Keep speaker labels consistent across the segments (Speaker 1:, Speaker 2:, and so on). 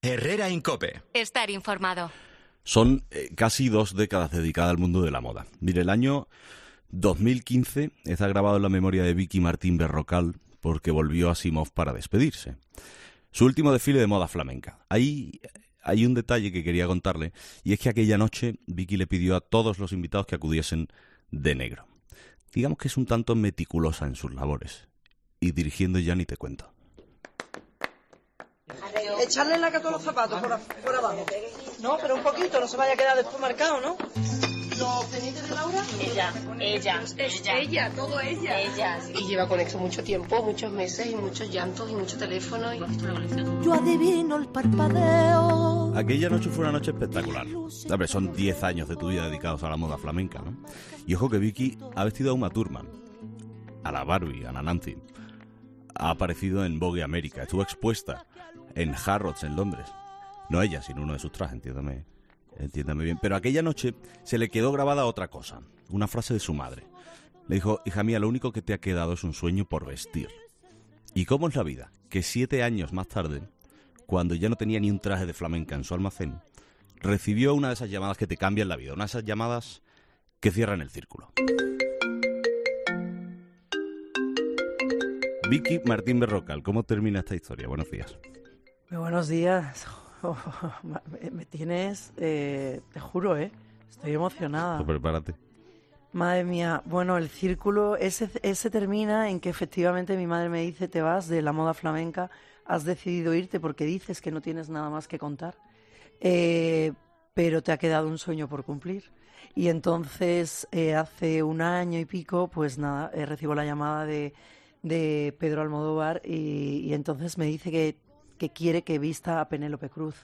Speaker 1: Herrera Incope.
Speaker 2: Estar informado.
Speaker 3: Son casi 2 décadas dedicadas al mundo de la moda. Mire, el año 2015 está grabado en la memoria de Vicky Martín Berrocal porque volvió a Asimov para despedirse. Su último desfile de moda flamenca. Ahí hay un detalle que quería contarle, y es que aquella noche Vicky le pidió a todos los invitados que acudiesen de negro. Digamos que es un tanto meticulosa en sus labores. Y dirigiendo ya ni te cuento.
Speaker 4: Echarle la todos los zapatos por abajo. No, pero un poquito, no se vaya a quedar después marcado, ¿no? ¿Los pendientes de Laura?
Speaker 5: Ella, todo ella. Y lleva con eso mucho tiempo, muchos meses y muchos llantos y mucho teléfono.
Speaker 6: Yo adivino el parpadeo.
Speaker 3: Aquella noche fue una noche espectacular. Hombre, son 10 años de tu vida dedicados a la moda flamenca, ¿no? Y ojo que Vicky ha vestido a Uma Thurman, a la Barbie, a la Nancy. Ha aparecido en Vogue América, estuvo expuesta en Harrods en Londres. No ella, sino uno de sus trajes, entiéndame bien. Pero aquella noche se le quedó grabada otra cosa, una frase de su madre. Le dijo: hija mía, lo único que te ha quedado es un sueño por vestir. ¿Y cómo es la vida? Que 7 años más tarde, cuando ya no tenía ni un traje de flamenca en su almacén, recibió una de esas llamadas que te cambian la vida, una de esas llamadas que cierran el círculo. Vicky Martín Berrocal, ¿cómo termina esta historia? Buenos días.
Speaker 4: Muy buenos días. Me tienes, te juro, estoy emocionada.
Speaker 3: Pues prepárate.
Speaker 4: Madre mía, bueno, el círculo ese termina en que efectivamente mi madre me dice: te vas de la moda flamenca, has decidido irte porque dices que no tienes nada más que contar, pero te ha quedado un sueño por cumplir. Y entonces hace 1 año y pico, pues nada, recibo la llamada de Pedro Almodóvar y entonces me dice que quiere que vista a Penélope Cruz.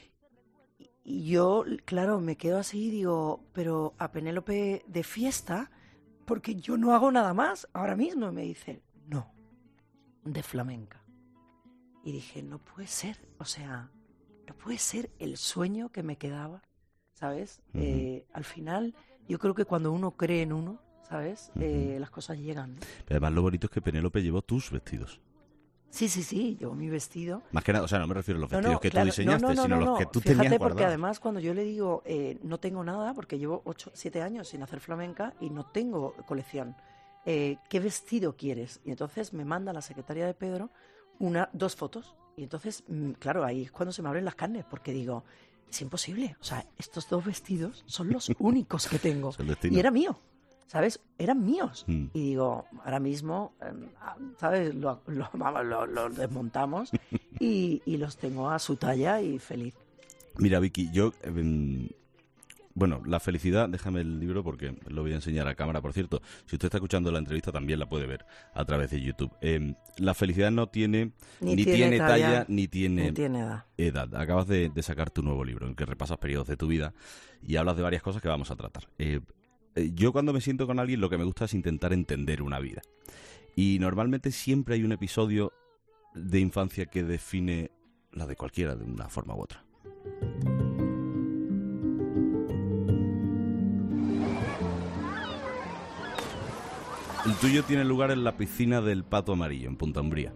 Speaker 4: Y yo, claro, me quedo así y digo: pero a Penélope de fiesta, porque yo no hago nada más ahora mismo. Y me dice: no, de flamenca. Y dije: no puede ser, o sea, no puede ser el sueño que me quedaba, ¿sabes? Uh-huh. Al final, yo creo que cuando uno cree en uno, ¿sabes? Uh-huh. Las cosas llegan, ¿no?
Speaker 3: Pero además lo bonito es que Penélope llevó tus vestidos.
Speaker 4: Sí, llevo mi vestido.
Speaker 3: Más que nada, o sea, no me refiero a los vestidos que tú diseñaste, sino los que tú tenías guardados.
Speaker 4: Porque además cuando yo le digo, no tengo nada, porque llevo 7 años sin hacer flamenca y no tengo colección, ¿qué vestido quieres? Y entonces me manda la secretaria de Pedro 2 fotos. Y entonces, claro, ahí es cuando se me abren las carnes, porque digo: es imposible, o sea, estos 2 vestidos son los únicos que tengo. Y era mío. ¿Sabes? Eran míos. Y digo, ahora mismo, ¿sabes? Lo desmontamos y los tengo a su talla y feliz.
Speaker 3: Mira, Vicky, yo... bueno, la felicidad, déjame el libro porque lo voy a enseñar a cámara. Por cierto, si usted está escuchando la entrevista también la puede ver a través de YouTube. La felicidad no tiene ni tiene talla, ni tiene edad. Acabas de sacar tu nuevo libro en que repasas periodos de tu vida y hablas de varias cosas que vamos a tratar. Yo cuando me siento con alguien lo que me gusta es intentar entender una vida. Y normalmente siempre hay un episodio de infancia que define la de cualquiera de una forma u otra. El tuyo tiene lugar en la piscina del Pato Amarillo, en Punta Umbría.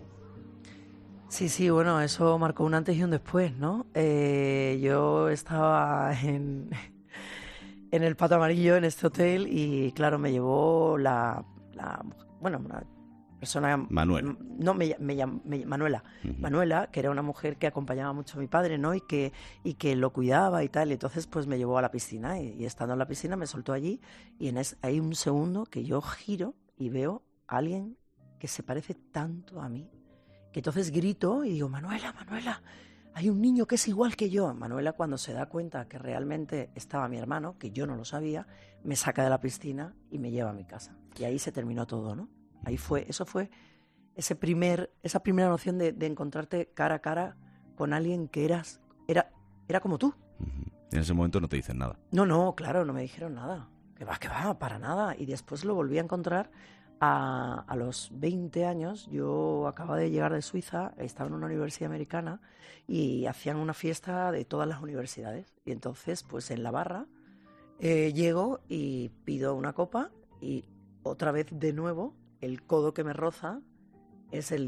Speaker 4: Sí, bueno, eso marcó un antes y un después, ¿no? Yo estaba en el Pato Amarillo, en este hotel, y claro, me llevó una persona...
Speaker 3: Manuela.
Speaker 4: No, Manuela. Uh-huh. Manuela, que era una mujer que acompañaba mucho a mi padre, ¿no? Y que lo cuidaba y tal. Y entonces, pues me llevó a la piscina y estando en la piscina me soltó allí. Y hay un segundo que yo giro y veo a alguien que se parece tanto a mí, que entonces grito y digo: Manuela, hay un niño que es igual que yo. Manuela, cuando se da cuenta que realmente estaba mi hermano, que yo no lo sabía, me saca de la piscina y me lleva a mi casa. Y ahí se terminó todo, ¿no? Eso fue esa primera noción de encontrarte cara a cara con alguien que era como tú.
Speaker 3: Uh-huh. En ese momento no te dicen nada.
Speaker 4: No, claro, no me dijeron nada. Que va, para nada. Y después lo volví a encontrar a los 20 años. Yo acababa de llegar de Suiza, estaba en una universidad americana y hacían una fiesta de todas las universidades. Y entonces, pues en la barra, llego y pido una copa y otra vez de nuevo el codo que me roza es el de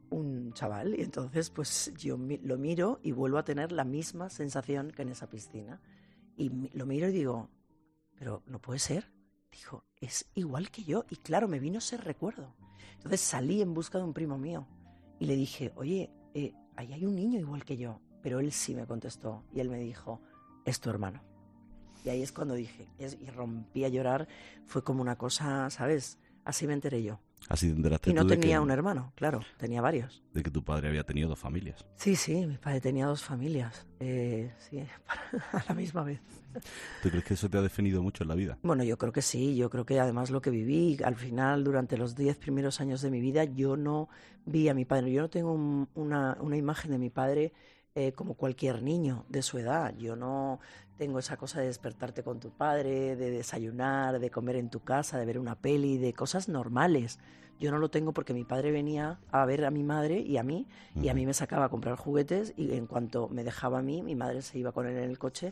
Speaker 4: un chaval. Y entonces pues yo lo miro y vuelvo a tener la misma sensación que en esa piscina. Y lo miro y digo, pero no puede ser. Dijo, es igual que yo. Y claro, me vino ese recuerdo. Entonces salí en busca de un primo mío y le dije, oye, ahí hay un niño igual que yo. Pero él sí me contestó y él me dijo, es tu hermano. Y ahí es cuando dije, y rompí a llorar. Fue como una cosa, ¿sabes? Así me enteré yo.
Speaker 3: Así te enteraste
Speaker 4: Y no
Speaker 3: tú de
Speaker 4: tenía
Speaker 3: que,
Speaker 4: un hermano, claro, tenía varios.
Speaker 3: de que tu padre había tenido 2 familias.
Speaker 4: Sí, mi padre tenía 2 familias, sí, a la misma vez.
Speaker 3: ¿Tú crees que eso te ha definido mucho en la vida?
Speaker 4: Bueno, yo creo que sí, yo creo que además lo que viví, al final, durante los 10 primeros años de mi vida, yo no vi a mi padre, yo no tengo una imagen de mi padre como cualquier niño de su edad. Yo no tengo esa cosa de despertarte con tu padre, de desayunar, de comer en tu casa, de ver una peli, de cosas normales. Yo no lo tengo porque mi padre venía a ver a mi madre y a mí, y a mí me sacaba a comprar juguetes, y en cuanto me dejaba a mí, mi madre se iba con él en el coche,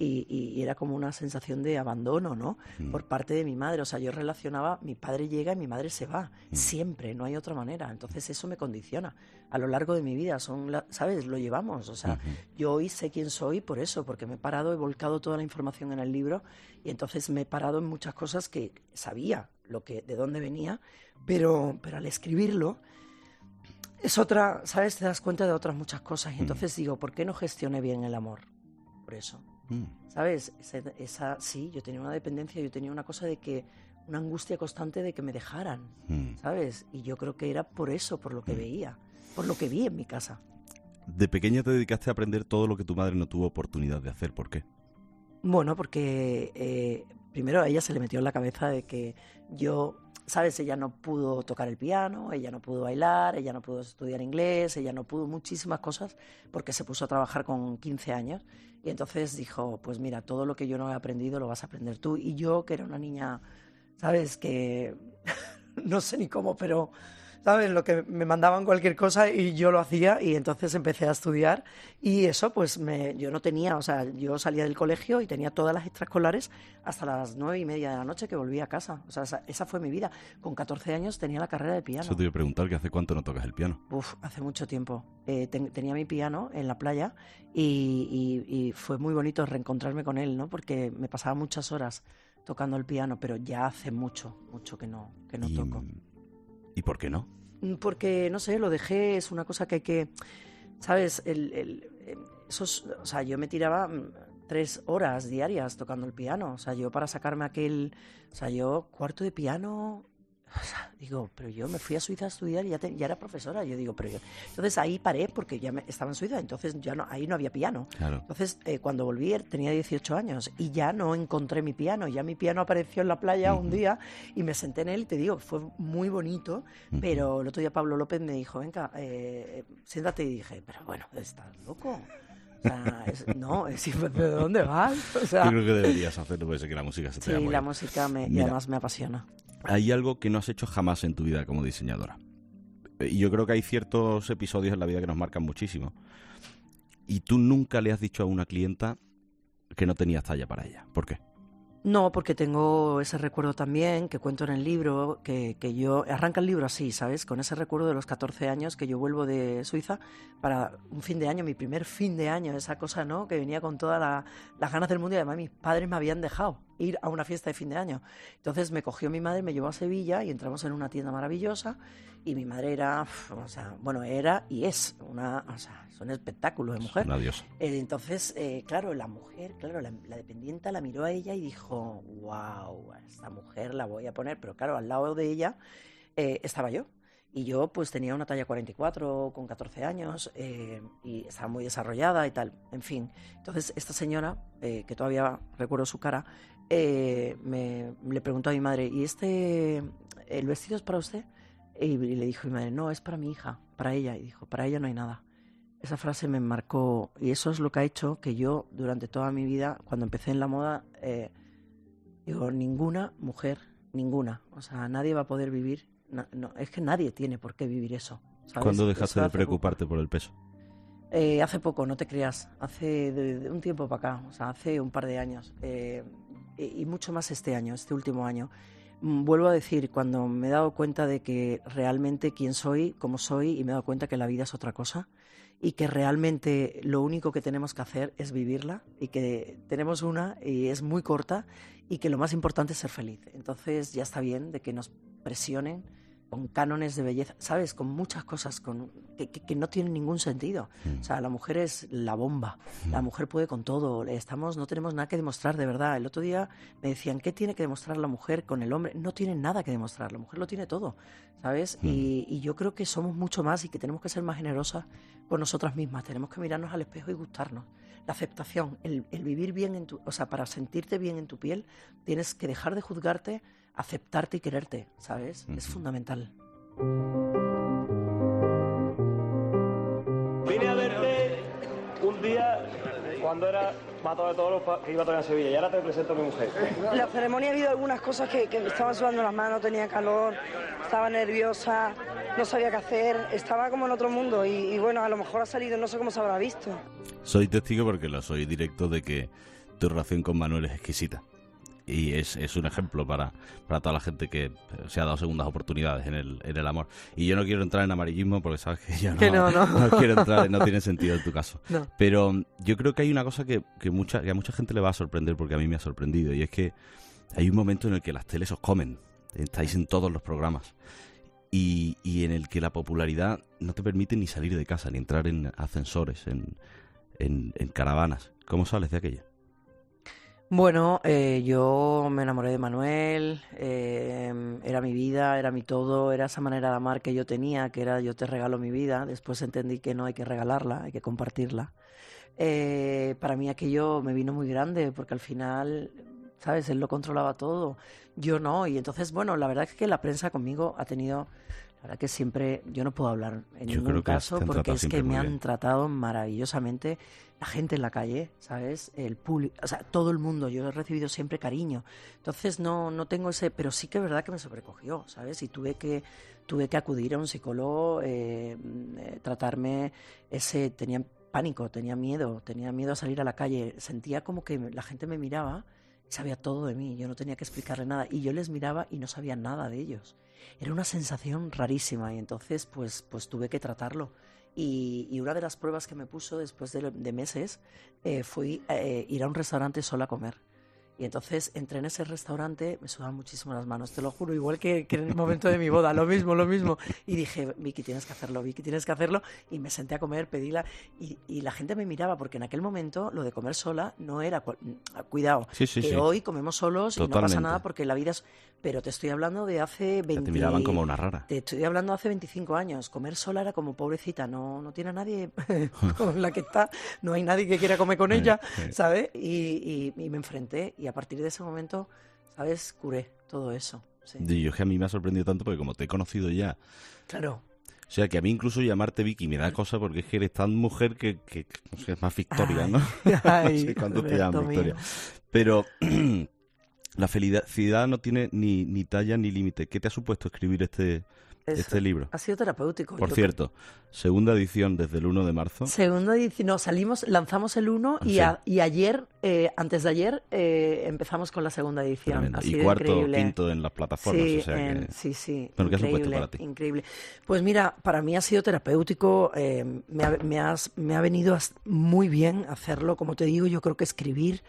Speaker 4: y era como una sensación de abandono, ¿no? Por parte de mi madre. O sea, yo relacionaba, mi padre llega y mi madre se va. Siempre, no hay otra manera. Entonces eso me condiciona a lo largo de mi vida. ¿Sabes? Lo llevamos. O sea, yo hoy sé quién soy por eso, porque me he parado, he volcado toda la información en el libro, y entonces me he parado en muchas cosas que sabía de dónde venía, pero al escribirlo es otra, ¿sabes? Te das cuenta de otras muchas cosas. Y entonces digo, ¿por qué no gestioné bien el amor? Por eso. ¿Sabes? Sí, yo tenía una dependencia, yo tenía una cosa de que, una angustia constante de que me dejaran, ¿sabes? Y yo creo que era por eso, por lo que veía, por lo que vi en mi casa.
Speaker 3: De pequeña te dedicaste a aprender todo lo que tu madre no tuvo oportunidad de hacer. ¿Por qué?
Speaker 4: Bueno, porque primero a ella se le metió en la cabeza de que yo, ¿sabes? Ella no pudo tocar el piano, ella no pudo bailar, ella no pudo estudiar inglés, ella no pudo muchísimas cosas porque se puso a trabajar con 15 años. Y entonces dijo, pues mira, todo lo que yo no he aprendido lo vas a aprender tú. Y yo, que era una niña, ¿sabes? Que no sé ni cómo, pero, ¿sabes? Lo que me mandaban cualquier cosa y yo lo hacía, y entonces empecé a estudiar. Y eso, pues yo no tenía, o sea, yo salía del colegio y tenía todas las extraescolares hasta las 9:30 de la noche, que volvía a casa. O sea, esa fue mi vida. Con 14 años tenía la carrera de piano.
Speaker 3: Eso te iba a preguntar, que ¿hace cuánto no tocas el piano?
Speaker 4: Hace mucho tiempo. Tenía mi piano en la playa y fue muy bonito reencontrarme con él, ¿no? Porque me pasaba muchas horas tocando el piano, pero ya hace mucho que no toco.
Speaker 3: ¿Y por qué no?
Speaker 4: Porque, no sé, lo dejé, es una cosa que hay que, ¿sabes? O sea, yo me tiraba 3 horas diarias tocando el piano. O sea, yo para sacarme yo cuarto de piano, o sea, digo, pero yo me fui a Suiza a estudiar y ya era profesora. Yo digo, pero yo... Entonces ahí paré porque ya estaba en Suiza, entonces ahí no había piano.
Speaker 3: Claro.
Speaker 4: Entonces cuando volví tenía 18 años y ya no encontré mi piano. Ya mi piano apareció en la playa un día y me senté en él, y te digo, fue muy bonito, pero el otro día Pablo López me dijo, venga, siéntate, y dije, pero bueno, ¿estás loco? O sea, ¿de dónde vas? O sea,
Speaker 3: yo creo que deberías hacerlo, puede ser que la música se te da muy
Speaker 4: sí, la
Speaker 3: bien.
Speaker 4: música y además me apasiona.
Speaker 3: Hay algo que no has hecho jamás en tu vida como diseñadora. Y yo creo que hay ciertos episodios en la vida que nos marcan muchísimo. Y tú nunca le has dicho a una clienta que no tenías talla para ella. ¿Por qué?
Speaker 4: No, porque tengo ese recuerdo también, que cuento en el libro, que yo... Arranca el libro así, ¿sabes? Con ese recuerdo de los 14 años que yo vuelvo de Suiza para un fin de año, mi primer fin de año, esa cosa, ¿no? Que venía con todas las ganas del mundo, y además mis padres me habían dejado ir a una fiesta de fin de año. Entonces me cogió mi madre, me llevó a Sevilla y entramos en una tienda maravillosa, y mi madre era, era y es es un espectáculo de mujer.
Speaker 3: Una diosa.
Speaker 4: Entonces, claro, la mujer, la dependienta la miró a ella y dijo, wow, esta mujer la voy a poner. Pero claro, al lado de ella estaba yo. Y yo pues tenía una talla 44 con 14 años y estaba muy desarrollada y tal, en fin. Entonces esta señora, que todavía recuerdo su cara, le preguntó a mi madre, ¿y el vestido es para usted? Y le dijo mi madre, no, es para mi hija, para ella. Y dijo, para ella no hay nada. Esa frase me marcó, y eso es lo que ha hecho que yo durante toda mi vida, cuando empecé en la moda, digo, ninguna mujer, ninguna, o sea, nadie va a poder vivir. No, es que nadie tiene por qué vivir eso, ¿sabes?
Speaker 3: ¿Cuándo dejaste de preocuparte por el peso?
Speaker 4: Hace poco, no te creas, hace de un tiempo para acá, o sea, hace un par de años, y mucho más este último año. Vuelvo a decir, cuando me he dado cuenta de que realmente quién soy, cómo soy, y me he dado cuenta que la vida es otra cosa y que realmente lo único que tenemos que hacer es vivirla y que tenemos una y es muy corta y que lo más importante es ser feliz. Entonces ya está bien de que nos presionen con cánones de belleza, ¿sabes? Con muchas cosas que no tienen ningún sentido. O sea, la mujer es la bomba, la mujer puede con todo, no tenemos nada que demostrar, de verdad. El otro día me decían, ¿qué tiene que demostrar la mujer con el hombre? No tiene nada que demostrar, la mujer lo tiene todo, ¿sabes? Y yo creo que somos mucho más y que tenemos que ser más generosas con nosotras mismas, tenemos que mirarnos al espejo y gustarnos. La aceptación, el vivir bien o sea, para sentirte bien en tu piel, tienes que dejar de juzgarte, aceptarte y quererte, ¿sabes? Es fundamental.
Speaker 1: Vine a verte un día cuando era matado de todos los que iba a tocar en Sevilla y ahora te presento a mi mujer.
Speaker 2: En la ceremonia ha habido algunas cosas que me estaban sudando las manos, tenía calor, estaba nerviosa, no sabía qué hacer, estaba como en otro mundo y bueno, a lo mejor ha salido, no sé cómo se habrá visto.
Speaker 3: Soy testigo porque lo soy directo de que tu relación con Manuel es exquisita. Y es un ejemplo para toda la gente que se ha dado segundas oportunidades en el amor. Y yo no quiero entrar en amarillismo porque sabes que yo no quiero entrar, no tiene sentido en tu caso.
Speaker 4: No.
Speaker 3: Pero yo creo que hay una cosa que a mucha gente le va a sorprender, porque a mí me ha sorprendido, y es que hay un momento en el que las teles os comen. Estáis en todos los programas. Y en el que la popularidad no te permite ni salir de casa, ni entrar en ascensores, en caravanas. ¿Cómo sales de aquello?
Speaker 4: Bueno, yo me enamoré de Manuel, era mi vida, era mi todo, era esa manera de amar que yo tenía, que era yo te regalo mi vida. Después entendí que no hay que regalarla, hay que compartirla. Para mí aquello me vino muy grande porque al final, ¿sabes? Él lo controlaba todo, yo no. Y entonces, bueno, la verdad es que la prensa conmigo ha tenido... La verdad que siempre, yo no puedo hablar en ningún caso porque es que me han tratado maravillosamente, la gente en la calle, ¿sabes? El público, o sea, todo el mundo, yo he recibido siempre cariño. Entonces no tengo ese, pero sí que es verdad que me sobrecogió, ¿sabes? Y tuve que acudir a un psicólogo, tratarme tenía pánico, tenía miedo a salir a la calle, sentía como que la gente me miraba y sabía todo de mí, yo no tenía que explicarle nada y yo les miraba y no sabía nada de ellos. Era una sensación rarísima y entonces pues tuve que tratarlo. Y una de las pruebas que me puso después de meses fue ir a un restaurante sola a comer. Y entonces entré en ese restaurante, me sudaban muchísimo las manos, te lo juro, igual que en el momento de mi boda, lo mismo. Y dije, Vicky, tienes que hacerlo. Y me senté a comer, pedíla. Y la gente me miraba, porque en aquel momento lo de comer sola no era... Cuidado, sí. Hoy comemos solos. Totalmente. Y no pasa nada porque la vida es... Pero te estoy hablando de hace 20...
Speaker 3: Te miraban como una rara.
Speaker 4: Te estoy hablando de hace 25 años. Comer sola era como pobrecita, no tiene a nadie con la que está, no hay nadie que quiera comer con ella, ¿sabes? Y me enfrenté y a partir de ese momento, ¿sabes? Curé todo eso. Sí.
Speaker 3: Y yo que a mí me ha sorprendido tanto porque como te he conocido ya...
Speaker 4: Claro.
Speaker 3: O sea, que a mí incluso llamarte Vicky me da cosa porque es que eres tan mujer que no sé, es más Victoria, ¿no? No sé cuánto te llaman Victoria. Pero... La felicidad no tiene ni talla ni límite. ¿Qué te ha supuesto escribir este libro?
Speaker 4: Ha sido terapéutico.
Speaker 3: Por cierto, segunda edición desde el 1 de marzo.
Speaker 4: Segunda edición, no, lanzamos el 1 y ayer, antes de ayer, empezamos con la segunda edición.
Speaker 3: Y cuarto, quinto en las plataformas.
Speaker 4: Sí,
Speaker 3: o sea
Speaker 4: sí.
Speaker 3: ¿Pero qué ha supuesto para ti?
Speaker 4: Increíble. Pues mira, para mí ha sido terapéutico, me ha venido muy bien hacerlo. Como te digo, yo creo que escribir...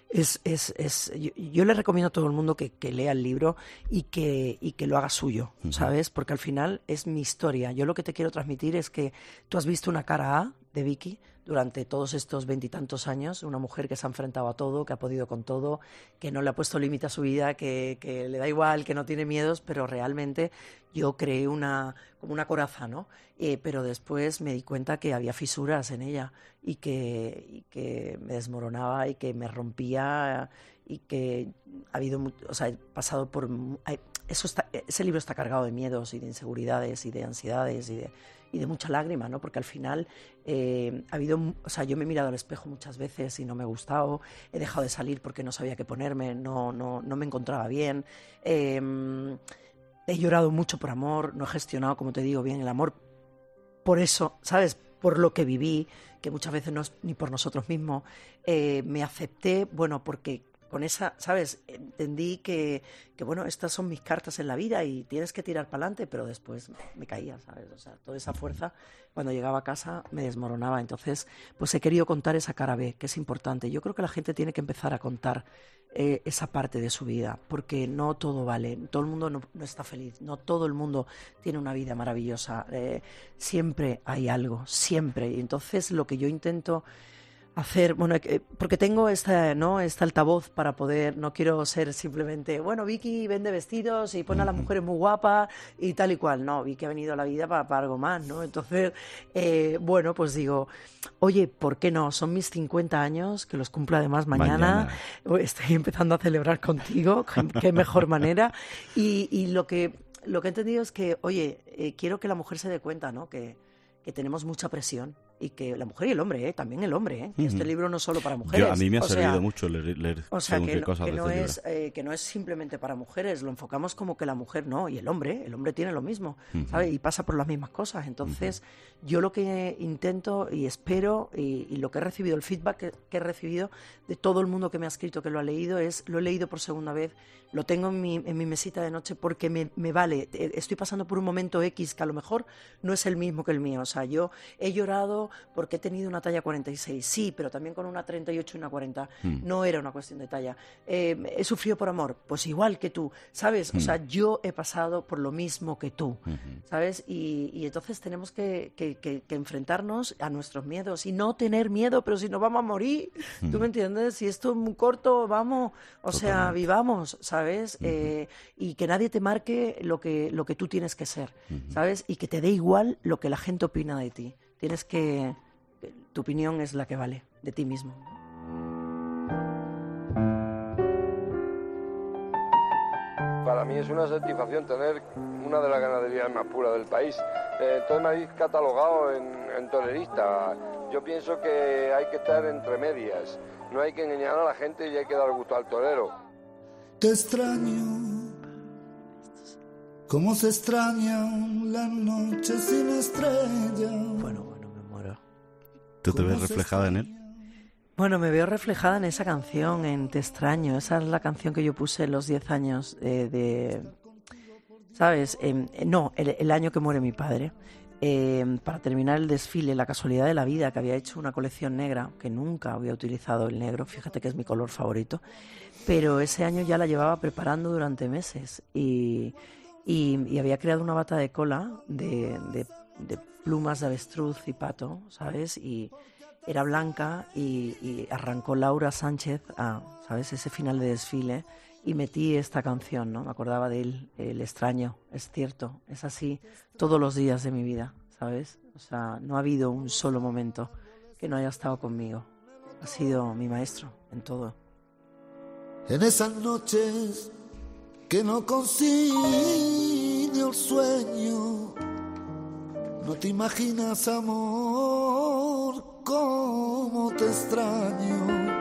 Speaker 4: Yo le recomiendo a todo el mundo que lea el libro y que lo haga suyo, ¿sabes? Porque al final es mi historia. Yo lo que te quiero transmitir es que tú has visto una cara A de Vicky durante todos estos 20 y tantos años, una mujer que se ha enfrentado a todo, que ha podido con todo, que no le ha puesto límite a su vida, que le da igual, que no tiene miedos, pero realmente yo creé como una coraza, ¿no? Pero después me di cuenta que había fisuras en ella y que me desmoronaba y que me rompía y que ha habido, o sea, he pasado por... ese libro está cargado de miedos y de inseguridades y de ansiedades y de mucha lágrima, ¿no? Porque al final ha habido... O sea, yo me he mirado al espejo muchas veces y no me ha gustado, he dejado de salir porque no sabía qué ponerme, no me encontraba bien, he llorado mucho por amor, no he gestionado, como te digo, bien el amor. Por eso, ¿sabes? Por lo que viví, que muchas veces no es ni por nosotros mismos. Me acepté, bueno, porque con esa, ¿sabes? Entendí que bueno, estas son mis cartas en la vida y tienes que tirar para adelante, pero después me caía, ¿sabes? O sea, toda esa fuerza, cuando llegaba a casa, me desmoronaba. Entonces, pues he querido contar esa cara B, que es importante. Yo creo que la gente tiene que empezar a contar esa parte de su vida, porque no todo vale, todo el mundo no está feliz, no todo el mundo tiene una vida maravillosa, siempre hay algo, siempre. Y entonces lo que yo intento hacer, bueno, porque tengo este altavoz para poder, no quiero ser simplemente, bueno, Vicky vende vestidos y pone a las mujeres muy guapas y tal y cual, no, Vicky ha venido a la vida para algo más, ¿no? Entonces, bueno, pues digo, oye, ¿por qué no? Son mis 50 años, que los cumplo además mañana. Estoy empezando a celebrar contigo, qué mejor manera, y lo que he entendido es que, oye, quiero que la mujer se dé cuenta, ¿no? Que tenemos mucha presión y que la mujer y el hombre, también el hombre, que este libro no es solo para mujeres.
Speaker 3: A mí me ha servido mucho leer cosas de este libro.
Speaker 4: Que no es simplemente para mujeres, lo enfocamos como que la mujer no, y el hombre tiene lo mismo, ¿sabes? Y pasa por las mismas cosas. Entonces, yo lo que intento y espero, y lo que he recibido, el feedback que he recibido de todo el mundo que me ha escrito que lo ha leído, lo he leído por segunda vez, lo tengo en mi mesita de noche porque me vale. Estoy pasando por un momento X que a lo mejor no es el mismo que el mío. O sea, yo he llorado porque he tenido una talla 46, sí, pero también con una 38 y una 40. No era una cuestión de talla. He sufrido por amor, pues igual que tú, ¿sabes? O sea, yo he pasado por lo mismo que tú, ¿sabes? Y entonces tenemos que enfrentarnos a nuestros miedos y no tener miedo, pero si no vamos a morir, ¿tú me entiendes? Si esto es muy corto, vamos, sea, vivamos, ¿sabes? Y que nadie te marque lo que tú tienes que ser, ¿sabes? Y que te dé igual lo que la gente opina de ti. Tienes que... Tu opinión es la que vale, de ti mismo.
Speaker 7: Para mí es una satisfacción tener una de las ganaderías más puras del país. Entonces me habéis catalogado en tolerista. Yo pienso que hay que estar entre medias. No hay que engañar a la gente y hay que dar gusto al torero.
Speaker 6: Te extraño, como se extrañan las noches sin estrellas.
Speaker 4: Bueno, me muero.
Speaker 3: ¿Tú te ves reflejada en él?
Speaker 4: Bueno, me veo reflejada en esa canción, en Te extraño. Esa es la canción que yo puse en los 10 años ¿sabes? El año que muere mi padre. Para terminar el desfile, la casualidad de la vida, que había hecho una colección negra, que nunca había utilizado el negro, fíjate que es mi color favorito, pero ese año ya la llevaba preparando durante meses y había creado una bata de cola de plumas de avestruz y pato, ¿sabes? Y era blanca y arrancó Laura Sánchez ¿sabes? Ese final de desfile y metí esta canción, ¿no? Me acordaba de él, el extraño, es cierto, es así todos los días de mi vida, ¿sabes? O sea, no ha habido un solo momento que no haya estado conmigo. Ha sido mi maestro en todo.
Speaker 6: En esas noches que no concilio el sueño, no te imaginas, amor, cómo te extraño.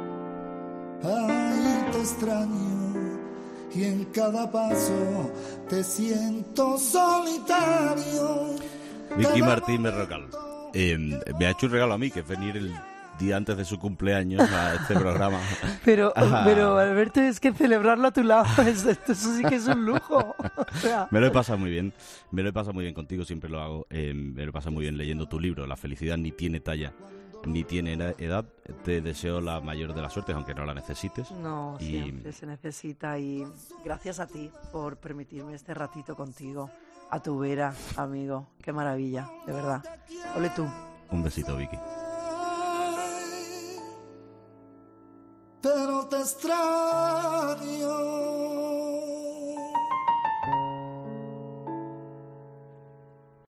Speaker 6: Ay, te extraño, y en cada paso te siento solitario.
Speaker 3: Vicky Martín Berrocal me ha hecho un regalo a mí, que es venir el día antes de su cumpleaños a este programa.
Speaker 4: Pero Alberto, es que celebrarlo a tu lado, eso sí que es un lujo. O sea.
Speaker 3: Me lo he pasado muy bien contigo, siempre lo hago. Me lo he pasado muy bien leyendo tu libro, La felicidad ni tiene talla ni tiene edad. Te deseo la mayor de las suertes, aunque no la necesites.
Speaker 4: No, siempre se necesita, y gracias a ti por permitirme este ratito contigo, a tu vera, amigo. Qué maravilla, de verdad. Ole tú.
Speaker 3: Un besito, Vicky.
Speaker 6: Pero te extraño.